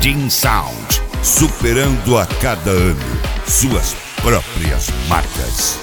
Nandin Sound, superando a cada ano suas próprias marcas.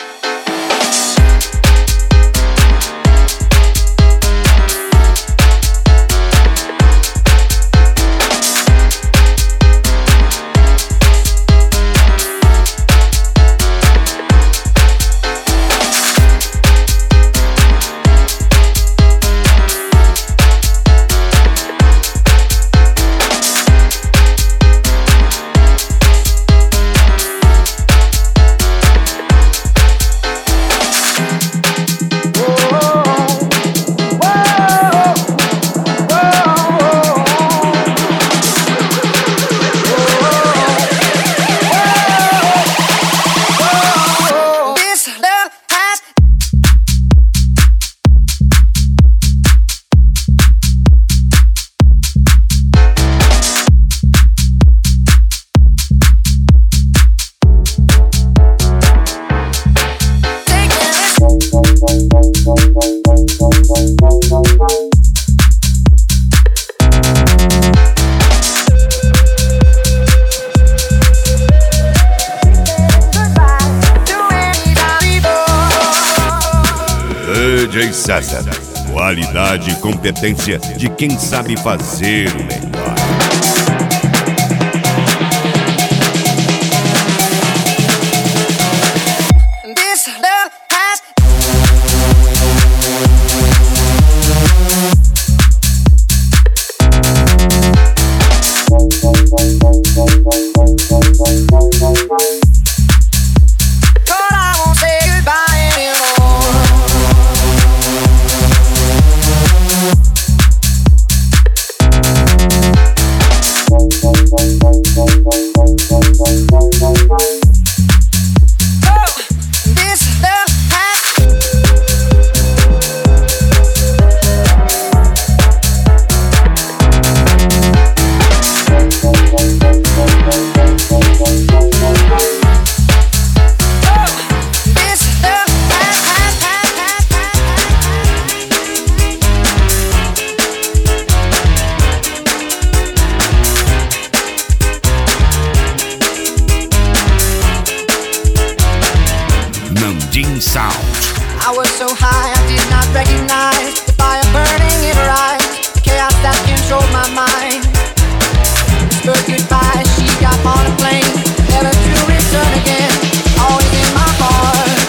DJ César, qualidade e competência de quem sabe fazer o melhor. Nandin Sound. I was so high I did not recognize the fire burning in her eyes, the chaos that controlled my mind. Whispered goodbye, she got on a plane, never to return again, always in my heart.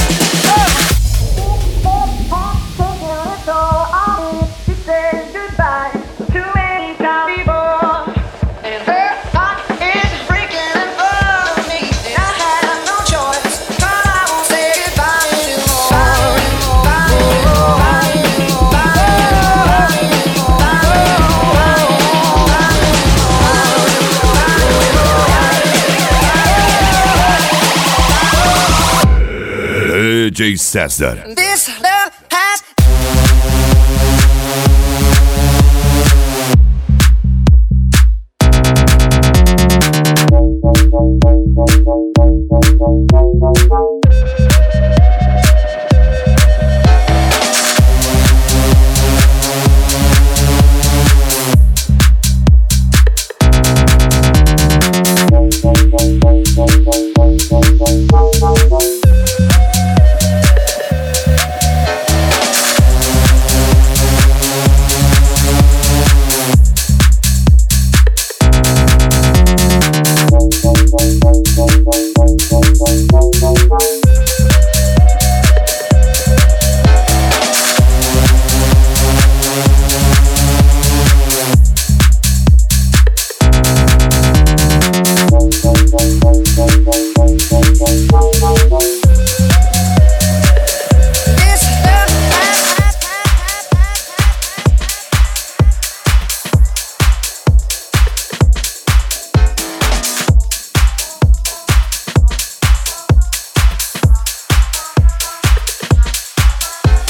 She said goodbye too many times before, and her heart is breaking in front of me, and I had no choice, but I won't say goodbye anymore. DJ César. This love has